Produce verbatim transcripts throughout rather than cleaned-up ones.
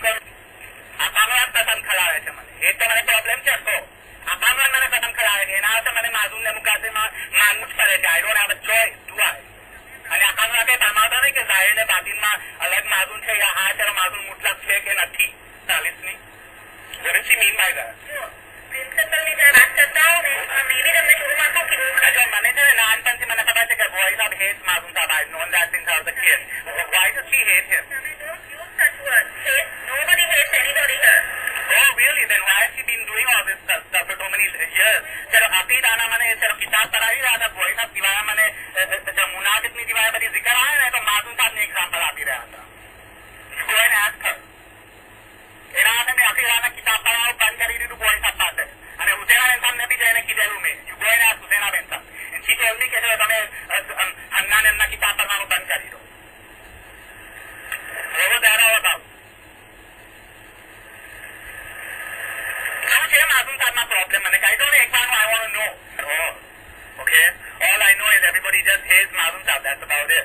કરું આ કામરાજ કસમ ખલાવે છે મને એ તો મને પ્રોબ્લેમ છે તો આ કામરાજ મને કસમ ખલાવે છે એના માટે મને માધુન ને મુકાશેમાં માનવું જ પડે છે I don't have a choice do I અને આ કામરાજ કઈ ધમાવતા નહીં કે જાહેર ને બાતિનમાં અલગ માધુન છે યા આ છે માધુન મુતલક છે કે નથી ચાલીસની What does she mean by that? Principle ની જરા વાત કરતા હો ને મેં બી તમને શરૂમાં શું કીધું અચ્છા મને છે ને નાનપણથી મને ખબર છે કે boys have hate માધુન સાહેબ I've known that since I was a kid. Why does she hate him? તમે don't use such words. Hate, nobody hates anybody here. Oh really? Then why has she been doing all this stuff, stuff for so many years? ચલો અકીદાના મને ચલો કિતાબ કરાવી રહ્યા હતા boys ના સિવાય મને જો મુનાફિકની સિવાય બધી zikr આવે ને તો માધુન સાહેબને એક્ઝામ્પલ આપી રહ્યા હતા. You go and ask her. એના માટે મેં અકીદાના કિતાબ પઢાવવાનું બંધ કરી દીધું boys સાહેબ પાસે અને હુસેનાબેન સાહેબને બી જઈને કીધેલું મેં You go and ask હુસેનાબેન સાહેબ. And she told me કે જો તમે હન્નાને એમના કિતાબ પઢવાનું બંધ કરી દો. What was that all about? શું છે માધુન સાહેબના પ્રોબ્લેમ મને કહી દો ને એક વાર I want to know. Oh, okay. All I know is everybody just hates માધુન સાહેબ. That's about it.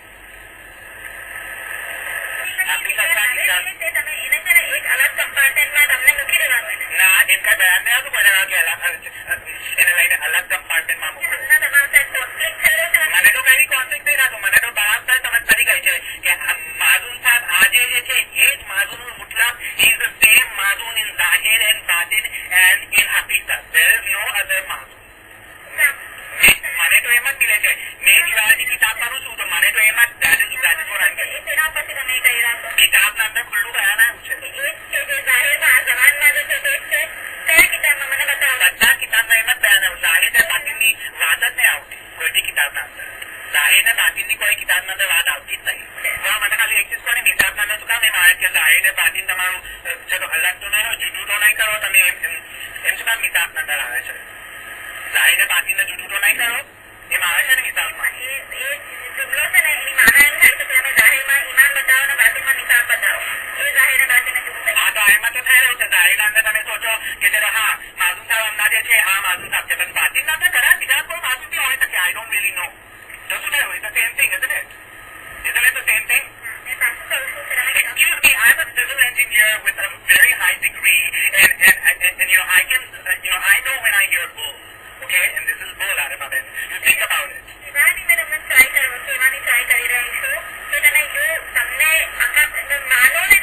તમે એને છે ને એક અલગ કમ્પાર્ટમેન્ટમાં તમને મૂકી દેવાનું ના એમ કઈ બયાન નહીં હતું બધા કે એને લઈને અલગ કમ્પાર્ટમેન્ટમાં મૂકો મને તો કઈ કોન્ફ્લિક્ટ નહીં થતું મને તો બરાબર સમજ પડી ગઈ છે કે માધુન સાહેબ આજે જે છે એ જ માધુન મુતલક ઇઝ ધ સેમ માધુન ઇન ઝાહિર એન્ડ બાતિન એન્ડ ઇન હકીકત there is no other માધુન મને તો એમ જ મિલે છે મેં દિવાળીની કિતાબ કરું છું તો મને તો એમ જ that is that is what I'm saying. તેના પછી તમે કહી રહ્યા છો કિતાબના અંદર ખુલ્લું બયાન આવ્યું છે એ જ છે જે જાહેરમાં આ જવાનમાં જે છે તે જ છે કયા કિતાબમાં મને બતાવો બધા કિતાબમાં એમ જ બયાન આવ્યું ઝાહિર ને બાતિનની વાત જ નહીં આવતી કોઈ બી કિતાબના અંદર ઝાહિર ને બાતિનની કોઈ કિતાબના અંદર વાત આવતી જ નહીં તો મને ખાલી એક ચીજ કોની કિતાબના અંદર શું કામ એમ આવે કે ઝાહિર ને બાતિન તમારું ચલો અલગ તો નહીં હોય જુદું તો નહીં કરો તમે એમ એમ શું કામ કિતાબના અંદર આવે છે ઝાહિર ને બાતિનને જુદું તો નહીં કરો એમ આવે છે ને કિતાબમાં એ એ જુમલો છે ને એની માના એમ થાય છે કે તમે જાહેરમાં ઈમાન બતાવો ને બાતિનમાં નિકાબ બતાવો એ જાહેર ને બાતિને જુદું થાય હા જાહેરમાં તો થઈ રહ્યું છે જાહેરના અંદર તમે સોચો કે ચલો હા માધુન સાહેબ હમણાં જે છે આ માધુન સાહેબ છે પણ બાતિનના અંદર ખરા બીજા કોઈ માધુન બી હોઈ શકે આઈ ડોન્ટ રિયલી નો તો શું થયું it's the same thing isn't it isn't it the same thing excuse me I'm a civil engineer with a very high degree and and and, and, and you know I can uh, you know I know when I hear bull okay and this is bull Arababin you think about it એવાની મેં તમને try કર્યો છે એવાની try કરી રહી છું કે તમે જો તમને આખા માનો ને